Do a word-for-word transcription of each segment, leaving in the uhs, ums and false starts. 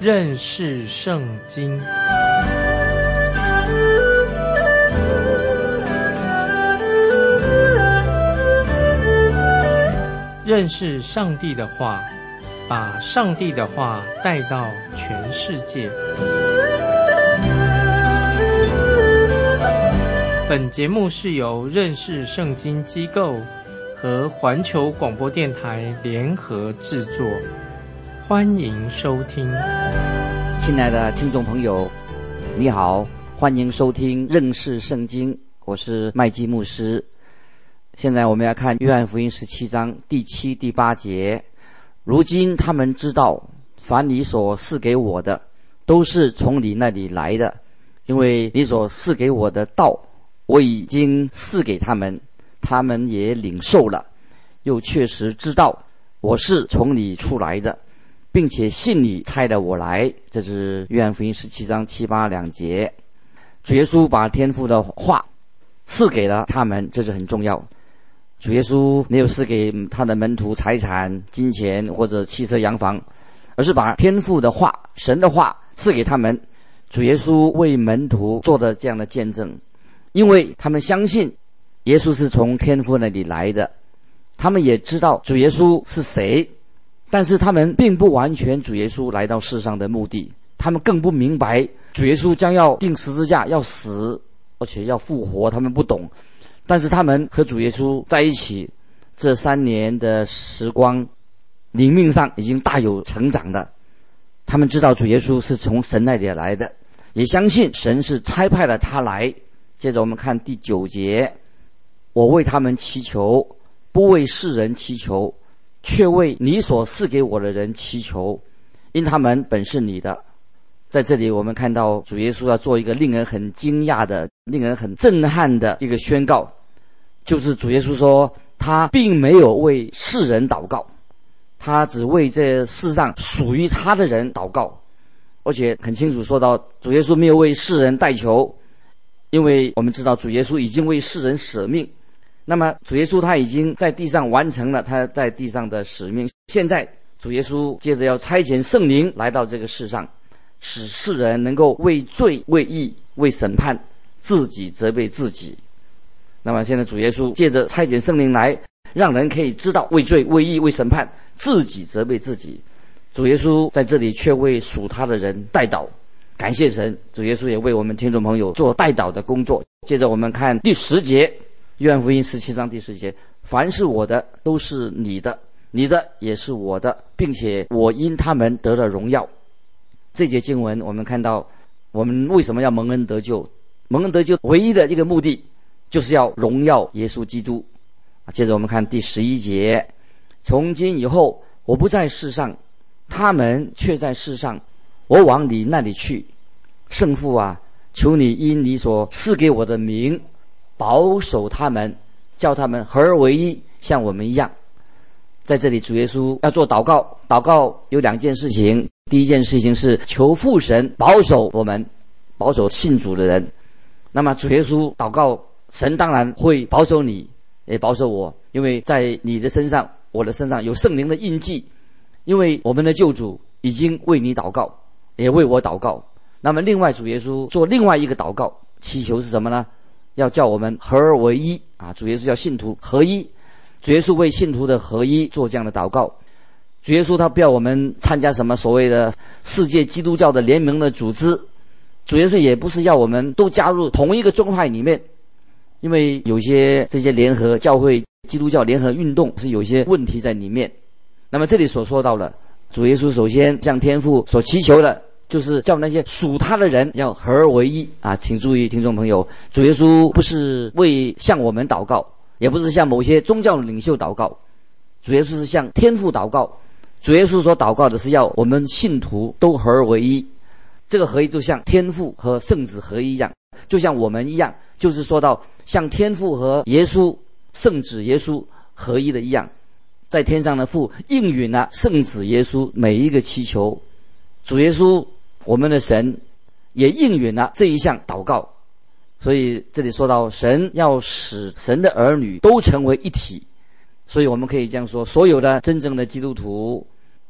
认识圣经。认识上帝的话，把上帝的话带到全世界。本节目是由认识圣经机构和环球广播电台联合制作，欢迎收听。 亲爱的听众朋友，你好，欢迎收听认识圣经，我是麦基牧师。现在我们要看约翰福音十七章第七、第八节。如今他们知道，凡你所赐给我的，都是从你那里来的，因为你所赐给我的道，我已经赐给他们，他们也领受了，又确实知道我是从你出来的，并且信你差了我来。这是约翰福音十七章七八两节。主耶稣把天父的话赐给了他们，这是很重要。主耶稣没有赐给他的门徒财产、金钱或者汽车洋房，而是把天父的话、神的话赐给他们。主耶稣为门徒做的这样的见证，因为他们相信耶稣是从天父那里来的，他们也知道主耶稣是谁，但是他们并不完全主耶稣来到世上的目的，他们更不明白主耶稣将要钉十字架，要死，而且要复活，他们不懂。但是他们和主耶稣在一起这三年的时光，灵命上已经大有成长的。他们知道主耶稣是从神那里来的，也相信神是差派了他来。接着我们看第九节，我为他们祈求，不为世人祈求，却为你所赐给我的人祈求，因他们本是你的。在这里我们看到主耶稣要做一个令人很惊讶的、令人很震撼的一个宣告，就是主耶稣说他并没有为世人祷告，他只为这世上属于他的人祷告。而且很清楚说到主耶稣没有为世人代求，因为我们知道主耶稣已经为世人舍命，那么主耶稣他已经在地上完成了他在地上的使命。现在主耶稣接着要差遣圣灵来到这个世上，使世人能够为罪、为义、为审判自己责备自己。那么现在主耶稣借着差遣圣灵来，让人可以知道为罪、为义、为审判自己责备自己。主耶稣在这里却为属他的人代祷，感谢神，主耶稣也为我们听众朋友做代祷的工作。接着我们看第十节，约翰福音十七章第十节，凡是我的都是你的，你的也是我的，并且我因他们得了荣耀。这节经文我们看到，我们为什么要蒙恩得救？蒙恩得救唯一的一个目的就是要荣耀耶稣基督。接着我们看第十一节，从今以后我不在世上，他们却在世上，我往你那里去。圣父啊，求你因你所赐给我的名保守他们，叫他们合而为一，像我们一样。在这里主耶稣要做祷告，祷告有两件事情，第一件事情是求父神保守我们，保守信主的人。那么主耶稣祷告，神当然会保守你，也保守我，因为在你的身上、我的身上有圣灵的印记，因为我们的救主已经为你祷告，也为我祷告。那么另外主耶稣做另外一个祷告，祈求是什么呢？要叫我们合而为一啊！主耶稣叫信徒合一，主耶稣为信徒的合一做这样的祷告。主耶稣他不要我们参加什么所谓的世界基督教的联盟的组织，主耶稣也不是要我们都加入同一个宗派里面，因为有些这些联合教会、基督教联合运动是有些问题在里面。那么这里所说到了，主耶稣首先向天父所祈求的，就是叫那些属他的人要合而为一啊！请注意，听众朋友，主耶稣不是为向我们祷告，也不是向某些宗教领袖祷告，主耶稣是向天父祷告。主耶稣所祷告的是要我们信徒都合而为一，这个合一就像天父和圣子合一一样，就像我们一样，就是说到像天父和耶稣、圣子耶稣合一的一样，在天上的父应允了圣子耶稣每一个祈求，主耶稣我们的神也应允了这一项祷告。所以这里说到神要使神的儿女都成为一体，所以我们可以这样说，所有的真正的基督徒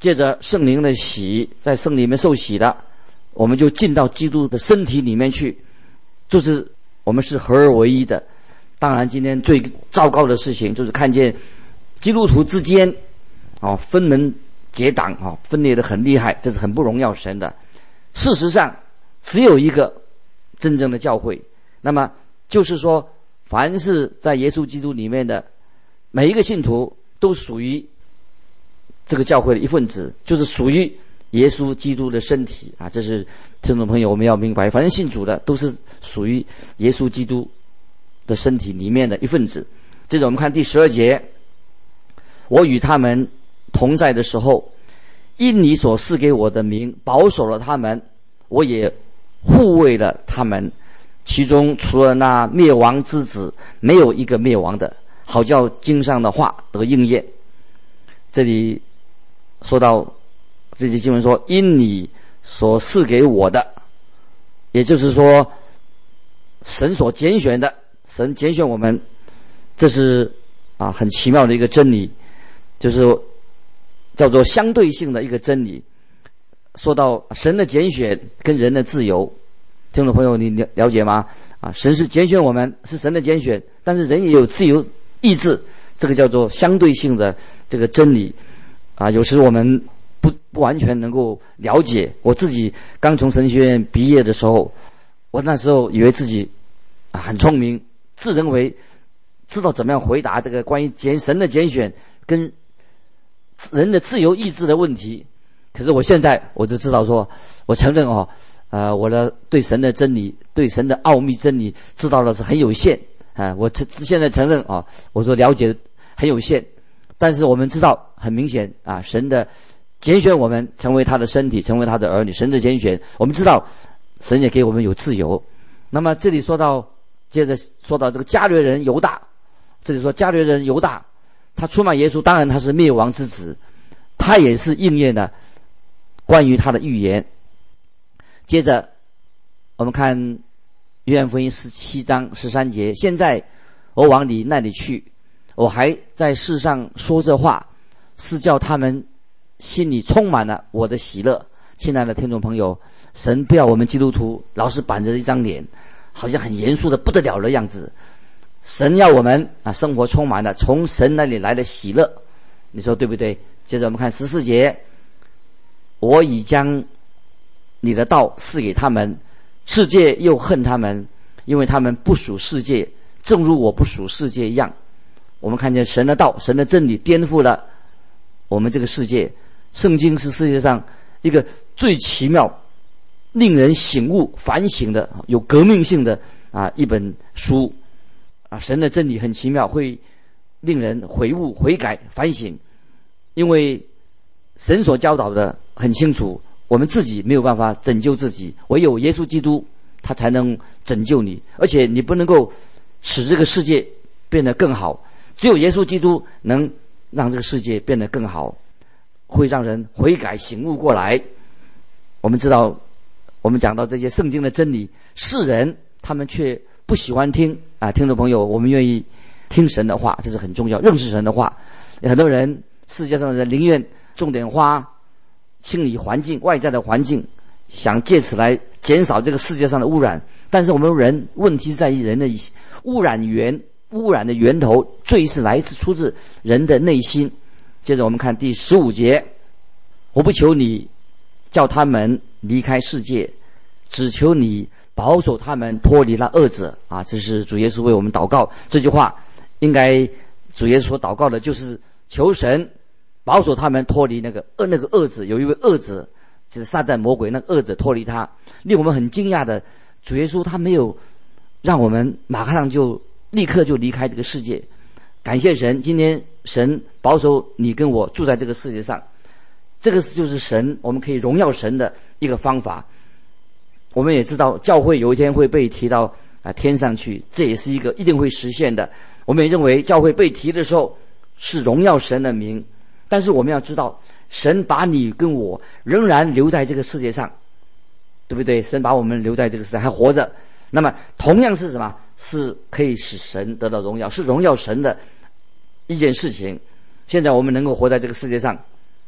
借着圣灵的洗，在圣灵里面受洗的，我们就进到基督的身体里面去，就是我们是合而为一的。当然今天最糟糕的事情就是看见基督徒之间啊分门结党啊，分裂得很厉害，这是很不荣耀神的。事实上只有一个真正的教会，那么就是说凡是在耶稣基督里面的每一个信徒都属于这个教会的一份子，就是属于耶稣基督的身体啊！这是听众朋友我们要明白，反正信主的都是属于耶稣基督的身体里面的一份子。接着我们看第十二节，我与他们同在的时候，因你所赐给我的名保守了他们，我也护卫了他们，其中除了那灭亡之子，没有一个灭亡的，好叫经上的话得应验。这里说到这节经文说，因你所赐给我的，也就是说神所拣选的，神拣选我们，这是啊很奇妙的一个真理，就是叫做相对性的一个真理。说到神的拣选跟人的自由，听众朋友你了解吗？啊，神是拣选我们，是神的拣选，但是人也有自由意志，这个叫做相对性的这个真理啊。有时我们不不完全能够了解。我自己刚从神学院毕业的时候，我那时候以为自己啊很聪明，自认为知道怎么样回答这个关于拣神的拣选跟人的自由意志的问题。可是我现在我就知道说，我承认哦，呃，我的对神的真理、对神的奥秘真理知道的是很有限啊。我现在承认啊，我说了解很有限，但是我们知道很明显啊，神的拣选我们成为他的身体，成为他的儿女，神的拣选，我们知道神也给我们有自由。那么这里说到，接着说到这个加略人犹大，这里说加略人犹大，他出卖耶稣，当然他是灭亡之子，他也是应验了关于他的预言。接着我们看约翰福音十七章十三节，现在我往你那里去，我还在世上说这话，是叫他们心里充满了我的喜乐。亲爱的听众朋友，神不要我们基督徒老是板着一张脸，好像很严肃的不得了的样子。神要我们啊，生活充满了从神那里来的喜乐，你说对不对？接着我们看十四节，我已将你的道赐给他们，世界又恨他们，因为他们不属世界，正如我不属世界一样。我们看见神的道、神的真理颠覆了我们这个世界。圣经是世界上一个最奇妙、令人醒悟、反省的、有革命性的啊一本书啊。神的真理很奇妙，会令人悔悟、悔改、反省。因为神所教导的很清楚，我们自己没有办法拯救自己，唯有耶稣基督他才能拯救你，而且你不能够使这个世界变得更好，只有耶稣基督能让这个世界变得更好，会让人悔改醒悟过来。我们知道，我们讲到这些圣经的真理，世人他们却不喜欢听啊。听众朋友，我们愿意听神的话，这是很重要，认识神的话。很多人，世界上的人宁愿种点花，清理环境，外在的环境，想借此来减少这个世界上的污染。但是我们人问题在于人的污染源，污染的源头，罪是来自出自人的内心。接着我们看第十五节，我不求你叫他们离开世界，只求你保守他们脱离那恶者啊！这是主耶稣为我们祷告。这句话应该主耶稣所祷告的就是求神保守他们脱离那个恶那个恶者。有一位恶者，就是撒旦魔鬼，那个恶者脱离他。令我们很惊讶的，主耶稣他没有让我们马上就立刻就离开这个世界。感谢神，今天神保守你跟我住在这个世界上，这个就是神我们可以荣耀神的一个方法。我们也知道教会有一天会被提到啊天上去，这也是一个一定会实现的。我们也认为教会被提的时候是荣耀神的名，但是我们要知道，神把你跟我仍然留在这个世界上，对不对？神把我们留在这个世界还活着，那么同样是什么？是可以使神得到荣耀，是荣耀神的一件事情。现在我们能够活在这个世界上，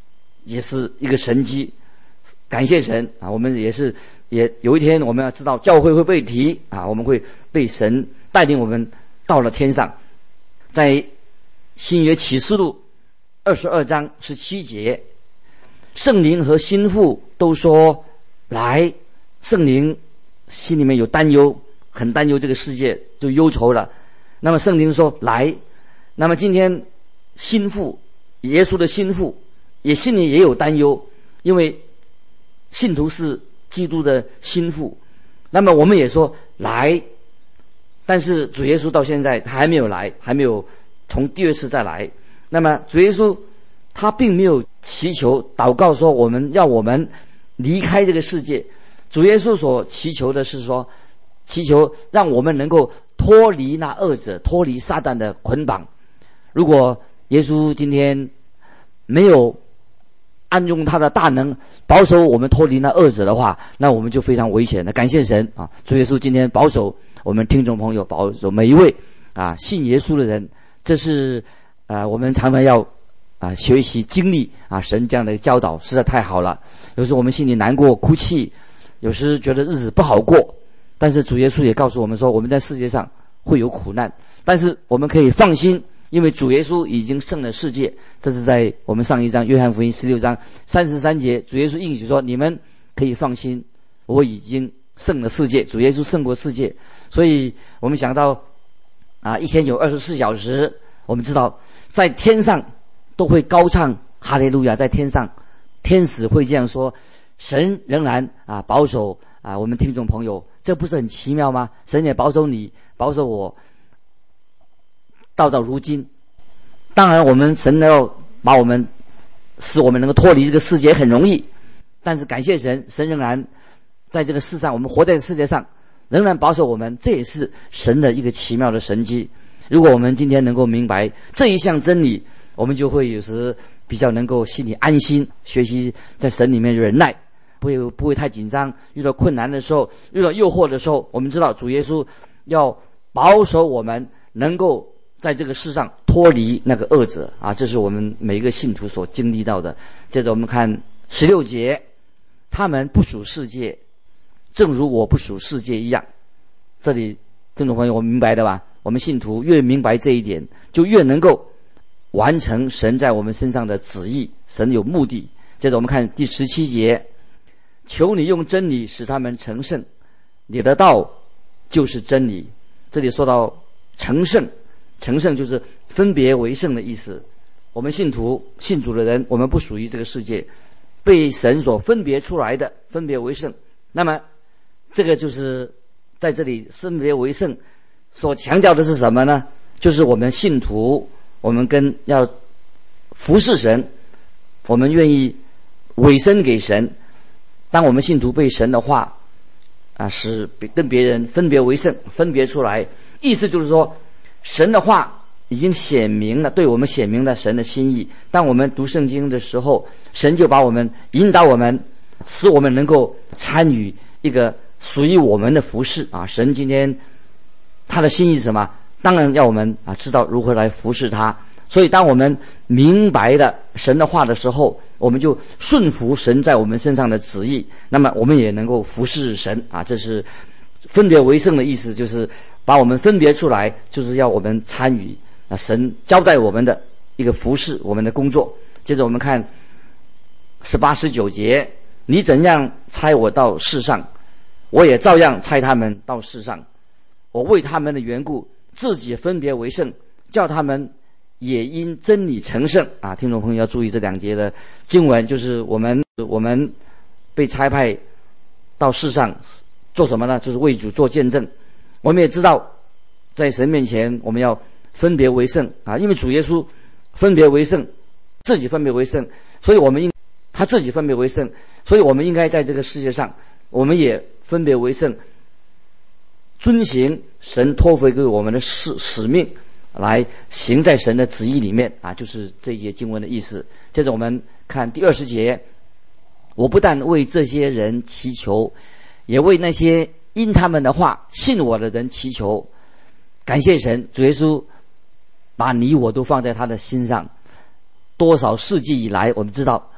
也是一个神迹。感谢神啊！我们也是也有一天我们要知道教会会被提啊，我们会被神带领我们到了天上。在新约启示录二十二章十七节，圣灵和心腹都说来。圣灵心里面有担忧，很担忧这个世界，就忧愁了。那么圣灵说来。那么今天心腹耶稣的心腹也心里也有担忧，因为信徒是基督的心腹。那么我们也说来，但是主耶稣到现在他还没有来，还没有从第二次再来。那么主耶稣他并没有祈求祷告说我们要我们离开这个世界，主耶稣所祈求的是说，祈求让我们能够脱离那恶者，脱离撒旦的捆绑。如果耶稣今天没有按用他的大能保守我们脱离那恶者的话，那我们就非常危险的。感谢神啊！主耶稣今天保守我们听众朋友，保守每一位啊信耶稣的人。这是啊我们常常要啊学习经历啊神这样的教导，实在太好了。有时候我们心里难过哭泣，有时觉得日子不好过，但是主耶稣也告诉我们说，我们在世界上会有苦难，但是我们可以放心，因为主耶稣已经胜了世界。这是在我们上一章约翰福音十六章三十三节，主耶稣应许说，你们可以放心，我已经胜了世界。主耶稣胜过世界。所以我们想到啊，一天有二十四小时，我们知道在天上都会高唱哈利路亚。在天上天使会这样说，神仍然啊保守啊我们听众朋友，这不是很奇妙吗？神也保守你，保守我到到如今。当然我们神要把我们使我们能够脱离这个世界很容易，但是感谢神，神仍然在这个世上，我们活在世界上仍然保守我们，这也是神的一个奇妙的神迹。如果我们今天能够明白这一项真理，我们就会有时比较能够心里安心，学习在神里面忍耐，不会不会太紧张。遇到困难的时候，遇到诱惑的时候，我们知道主耶稣要保守我们能够在这个世上脱离那个恶者啊，这是我们每一个信徒所经历到的。接着我们看十六节，他们不属世界，正如我不属世界一样。这里听众朋友我们明白的吧？我们信徒越明白这一点，就越能够完成神在我们身上的旨意，神有目的。接着我们看第十七节，求你用真理使他们成圣，你的道就是真理。这里说到成圣，成圣就是分别为圣的意思。我们信徒信主的人，我们不属于这个世界，被神所分别出来的，分别为圣。那么这个就是在这里分别为圣所强调的是什么呢？就是我们信徒，我们跟要服侍神，我们愿意委身给神。当我们信徒被神的话啊，使跟别人分别为圣，分别出来，意思就是说神的话已经显明了，对我们显明了神的心意。当我们读圣经的时候，神就把我们引导我们，使我们能够参与一个属于我们的服事啊。神今天他的心意是什么？当然要我们啊知道如何来服侍他。所以当我们明白了神的话的时候，我们就顺服神在我们身上的旨意，那么我们也能够服侍神啊。这是分别为圣的意思，就是把我们分别出来，就是要我们参与啊神交代我们的一个服侍，我们的工作。接着我们看十八十九节，你怎样差我到世上，我也照样差他们到世上。我为他们的缘故自己分别为圣，叫他们也因真理成圣啊！听众朋友要注意这两节的经文，就是我们我们被差派到世上做什么呢？就是为主做见证。我们也知道，在神面前我们要分别为圣啊，因为主耶稣分别为圣，自己分别为圣，所以我们应他自己分别为圣，所以我们应该在这个世界上，我们也分别为圣，遵行神托付给我们的使使命，来行在神的旨意里面啊，就是这一节经文的意思。接着我们看第二十节，我不但为这些人祈求，也为那些因他们的话信我的人祈求。感谢神，主耶稣把你我都放在他的心上。多少世纪以来，我们知道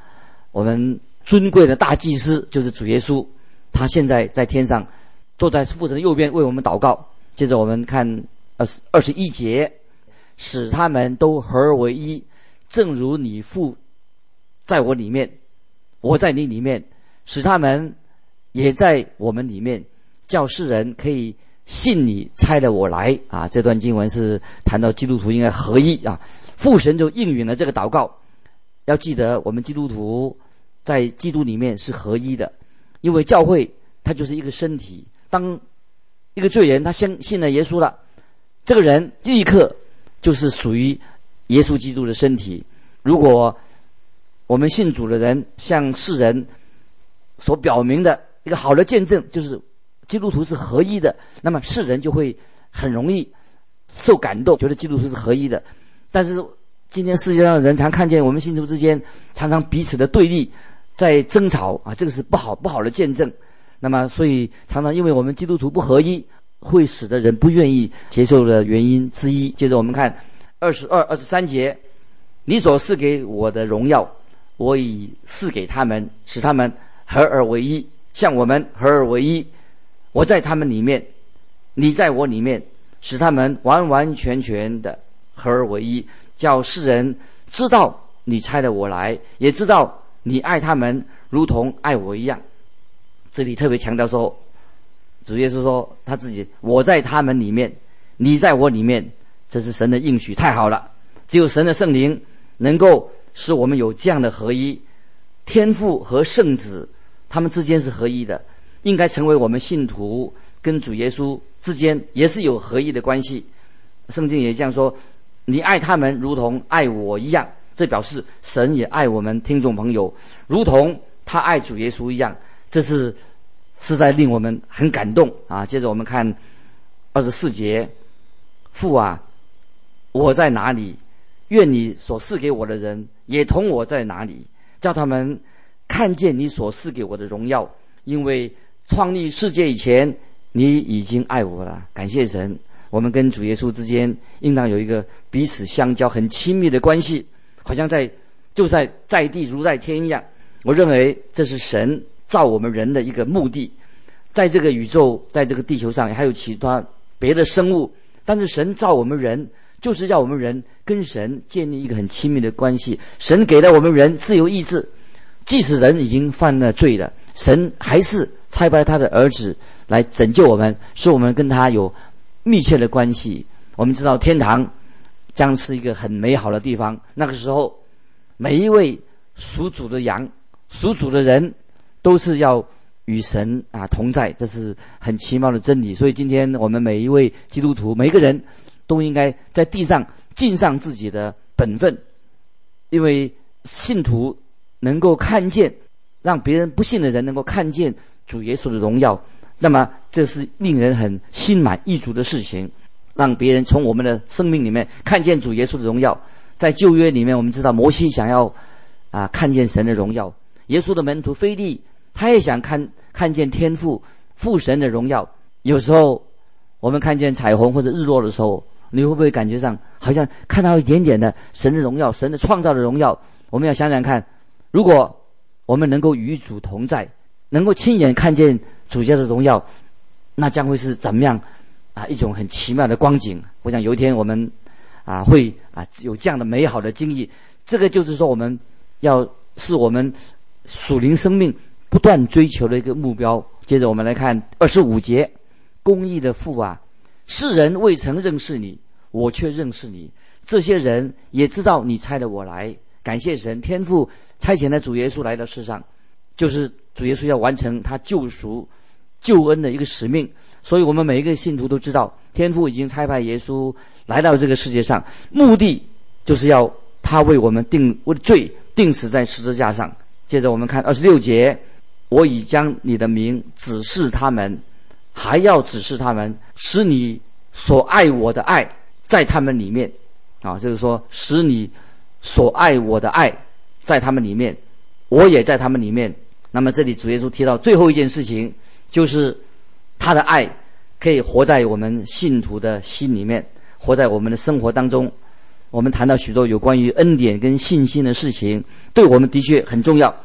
我们尊贵的大祭司就是主耶稣，他现在在天上坐在父神的右边为我们祷告。接着我们看二十二十一节，使他们都合而为一，正如你父在我里面，我在你里面，使他们也在我们里面，叫世人可以信你差了我来啊。这段经文是谈到基督徒应该合一啊，父神就应允了这个祷告。要记得我们基督徒在基督里面是合一的，因为教会它就是一个身体，当一个罪人他相信了耶稣了，这个人立刻就是属于耶稣基督的身体。如果我们信主的人向世人所表明的一个好的见证就是基督徒是合一的，那么世人就会很容易受感动，觉得基督徒是合一的。但是今天世界上的人常看见我们信徒之间常常彼此的对立，在争吵啊，这个是不好不好的见证。那么所以常常因为我们基督徒不合一，会使得人不愿意接受的原因之一。接着我们看二十二、二十三节，你所赐给我的荣耀，我已赐给他们，使他们合而为一，像我们合而为一。我在他们里面，你在我里面，使他们完完全全的合而为一，叫世人知道你差了我来，也知道你爱他们如同爱我一样。这里特别强调说，主耶稣说他自己，我在他们里面，你在我里面，这是神的应许，太好了。只有神的圣灵能够使我们有这样的合一，天父和圣子他们之间是合一的，应该成为我们信徒跟主耶稣之间也是有合一的关系。圣经也这样说，你爱他们如同爱我一样，这表示神也爱我们听众朋友如同他爱主耶稣一样，这是实在令我们很感动啊。接着我们看二十四节，父啊，我在哪里，愿你所赐给我的人也同我在哪里，叫他们看见你所赐给我的荣耀，因为创立世界以前你已经爱我了。感谢神，我们跟主耶稣之间应当有一个彼此相交很亲密的关系，好像在就在在地如在天一样。我认为这是神造我们人的一个目的，在这个宇宙，在这个地球上还有其他别的生物，但是神造我们人就是要我们人跟神建立一个很亲密的关系。神给了我们人自由意志，即使人已经犯了罪了，神还是差派他的儿子来拯救我们，使我们跟他有密切的关系。我们知道天堂将是一个很美好的地方，那个时候每一位属主的羊，属主的人都是要与神啊同在，这是很奇妙的真理。所以今天我们每一位基督徒，每一个人都应该在地上尽上自己的本分，因为信徒能够看见，让别人不信的人能够看见主耶稣的荣耀，那么这是令人很心满意足的事情，让别人从我们的生命里面看见主耶稣的荣耀。在旧约里面我们知道摩西想要啊看见神的荣耀，耶稣的门徒腓利他也想看看见天父父神的荣耀。有时候我们看见彩虹或者日落的时候，你会不会感觉上好像看到一点点的神的荣耀，神的创造的荣耀？我们要想想看，如果我们能够与主同在，能够亲眼看见主家的荣耀，那将会是怎么样啊一种很奇妙的光景。我想有一天我们啊会啊有这样的美好的经历。这个就是说我们要是我们属灵生命不断追求的一个目标。接着我们来看二十五节，公义的父啊，世人未曾认识你，我却认识你，这些人也知道你差了我来。感谢神，天父差遣了主耶稣来到世上，就是主耶稣要完成他救赎救恩的一个使命。所以我们每一个信徒都知道，天父已经差派耶稣来到这个世界上，目的就是要他为我们定为罪定死在十字架上。接着我们看二十六节，我已将你的名指示他们，还要指示他们，使你所爱我的爱在他们里面啊，就是说使你所爱我的爱在他们里面，我也在他们里面。那么这里主耶稣提到最后一件事情，就是他的爱可以活在我们信徒的心里面，活在我们的生活当中。我们谈到许多有关于恩典跟信心的事情，对我们的确很重要。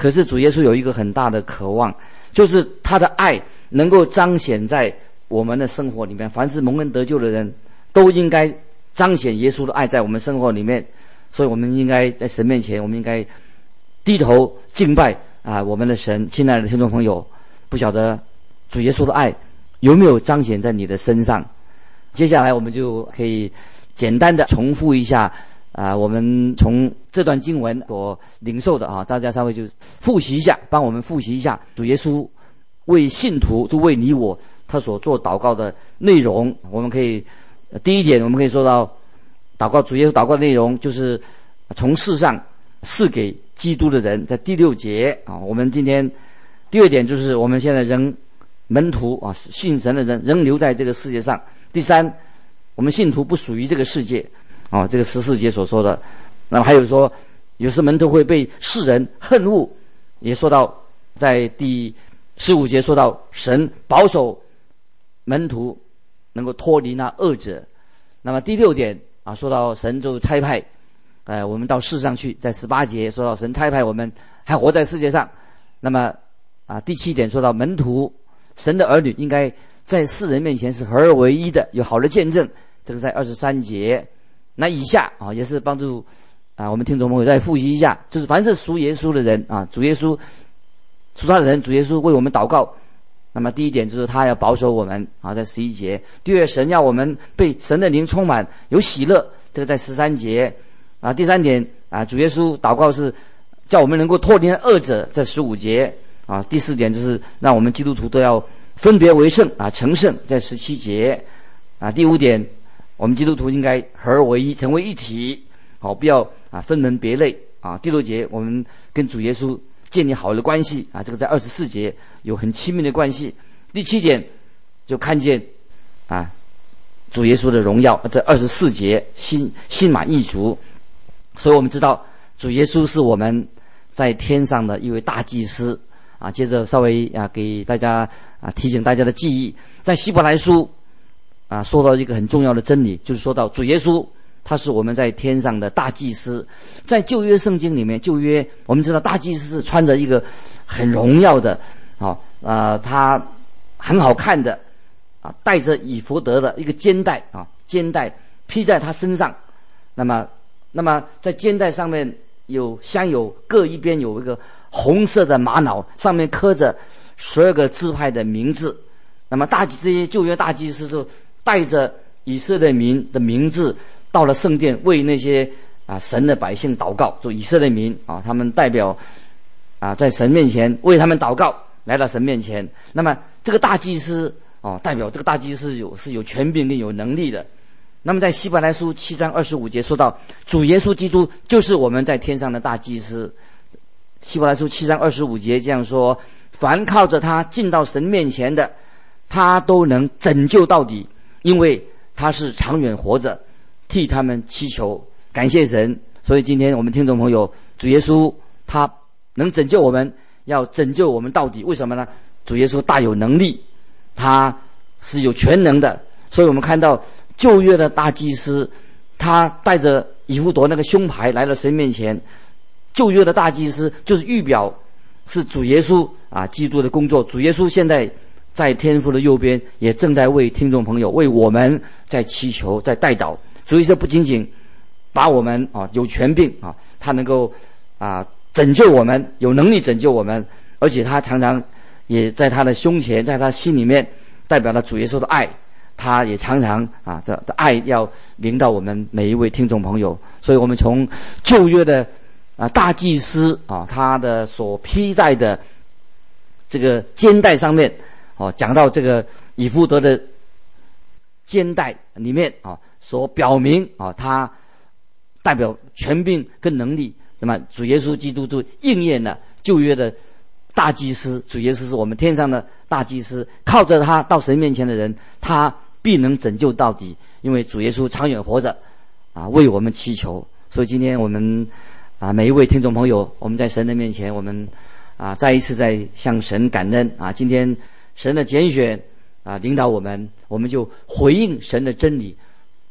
可是主耶稣有一个很大的渴望，就是他的爱能够彰显在我们的生活里面。凡是蒙恩得救的人都应该彰显耶稣的爱在我们生活里面，所以我们应该在神面前，我们应该低头敬拜啊我们的神。亲爱的听众朋友，不晓得主耶稣的爱有没有彰显在你的身上？接下来我们就可以简单的重复一下啊，我们从这段经文所领受的啊，大家稍微就复习一下，帮我们复习一下主耶稣为信徒，就为你我他所做祷告的内容。我们可以第一点，我们可以说到祷告主耶稣祷告的内容，就是从世上赐给基督的人，在第六节啊。我们今天第二点就是我们现在仍门徒啊，信神的人仍留在这个世界上。第三，我们信徒不属于这个世界啊，这个十四节所说的。那么还有说，有时门徒会被世人恨恶，也说到在第十五节说到神保守门徒能够脱离那恶者。那么第六点啊，说到神就差派呃我们到世上去，在十八节说到神差派我们还活在世界上。那么啊第七点说到门徒神的儿女应该在世人面前是合而为一的，有好的见证，这个在二十三节。那以下啊也是帮助啊我们听众朋友再复习一下，就是凡是属耶稣的人啊，主耶稣属他的人，主耶稣为我们祷告。那么第一点就是他要保守我们啊，在十一节。第二，神要我们被神的灵充满，有喜乐，这个在十三节啊。第三点啊，主耶稣祷告是叫我们能够脱离恶者，在十五节啊。第四点就是让我们基督徒都要分别为圣啊，成圣，在十七节啊。第五点，我们基督徒应该合而为一，成为一体，好，不要啊分门别类啊。第六节，我们跟主耶稣建立好的关系啊，这个在二十四节有很亲密的关系。第七点就看见啊主耶稣的荣耀，在二十四节心心满意足。所以我们知道主耶稣是我们在天上的一位大祭司啊。接着稍微啊给大家啊提醒大家的记忆，在希伯来书啊说到一个很重要的真理，就是说到主耶稣他是我们在天上的大祭司。在旧约圣经里面，旧约我们知道大祭司是穿着一个很荣耀的啊呃他很好看的啊带着以弗得的一个肩带啊肩带披在他身上。那么那么在肩带上面有镶有各一边有一个红色的玛瑙，上面刻着十二个支派的名字。那么大这些旧约大祭司就带着以色列民的名字到了圣殿，为那些啊神的百姓祷告，就以色列民啊，他们代表啊在神面前为他们祷告，来到神面前。那么这个大祭司哦、啊，代表这个大祭司有是有权柄跟有能力的。那么在希伯来书七章二十五节说到，主耶稣基督就是我们在天上的大祭司。希伯来书七章二十五节这样说：凡靠着他进到神面前的，他都能拯救到底，因为他是长远活着，替他们祈求。感谢神。所以今天我们听众朋友，主耶稣他能拯救我们，要拯救我们到底。为什么呢？主耶稣大有能力，他是有全能的。所以我们看到旧约的大祭司，他带着以弗得那个胸牌来到神面前。旧约的大祭司就是预表是主耶稣啊基督的工作。主耶稣现在在天父的右边，也正在为听众朋友为我们在祈求，在代祷。所以这不仅仅把我们啊有权柄啊，他能够啊拯救我们，有能力拯救我们，而且他常常也在他的胸前，在他心里面代表了主耶稣的爱。他也常常啊的的爱要临到我们每一位听众朋友。所以我们从旧约的啊大祭司啊他的所披戴的这个肩带上面哦，讲到这个以弗得的肩带里面啊，所表明啊，他代表权柄跟能力。那么主耶稣基督就应验了旧约的大祭司。主耶稣是我们天上的大祭司，靠着他到神面前的人，他必能拯救到底，因为主耶稣长远活着啊，为我们祈求。所以今天我们啊每一位听众朋友，我们在神的面前，我们啊再一次在向神感恩啊。今天神的拣选啊领导我们，我们就回应神的真理，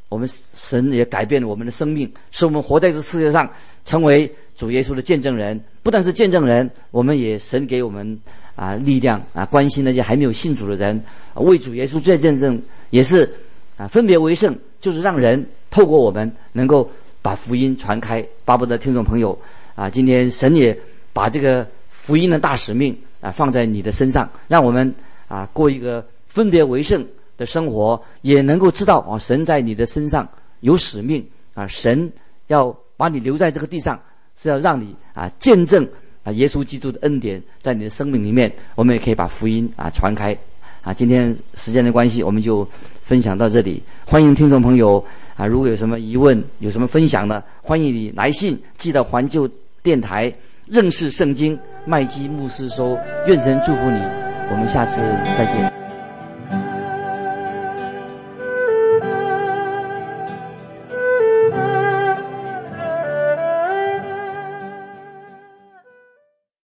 我们神也改变了我们的生命，使我们活在这世界上，成为主耶稣的见证人。不但是见证人，我们也神给我们啊力量啊，关心那些还没有信主的人，啊、为主耶稣做见证，也是啊分别为圣，就是让人透过我们能够把福音传开。巴不得听众朋友啊，今天神也把这个福音的大使命啊放在你的身上，让我们啊过一个分别为圣的生活，也能够知道啊神在你的身上有使命啊，神要把你留在这个地上，是要让你啊见证啊耶稣基督的恩典在你的生命里面。我们也可以把福音啊传开啊。今天时间的关系，我们就分享到这里。欢迎听众朋友啊，如果有什么疑问，有什么分享呢，欢迎你来信寄到环球电台认识圣经麦基牧师收。愿神祝福你，我们下次再见。